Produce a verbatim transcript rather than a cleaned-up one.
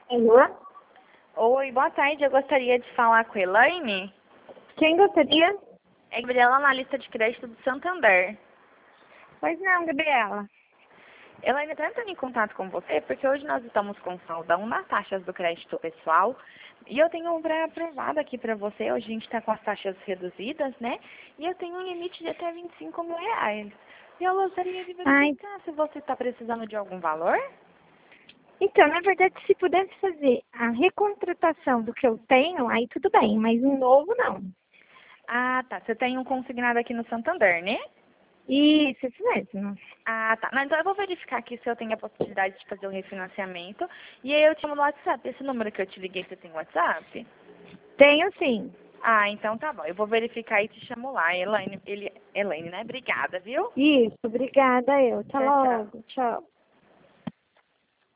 Alô? Oi, boa tarde. Eu gostaria de falar com a Elaine. Quem gostaria? É Gabriela, analista de crédito do Santander. Pois não, Gabriela. Elaine, estou entrando em contato com você porque hoje nós estamos com saldão nas taxas do crédito pessoal e eu tenho um pré-aprovado aqui para você. Hoje a gente está com as taxas reduzidas, né? E eu tenho um limite de até vinte e cinco mil reais. E eu gostaria de Ai, verificar se você está precisando de algum valor. então, na verdade, se pudesse fazer a recontratação do que eu tenho, aí tudo bem, mas um novo não. Ah, tá. Você tem um consignado aqui no Santander, né? Isso, isso mesmo. Ah, tá. Não, então eu vou verificar aqui se eu tenho a possibilidade de fazer o refinanciamento. E aí eu te chamo no WhatsApp. Esse número que eu te liguei, você tem WhatsApp? Tenho sim. Ah, então tá bom. Eu vou verificar e te chamo lá. Elaine, ele, Elaine, né? Obrigada, viu? Isso, obrigada eu. Até Tchau, tchau. logo. Tchau.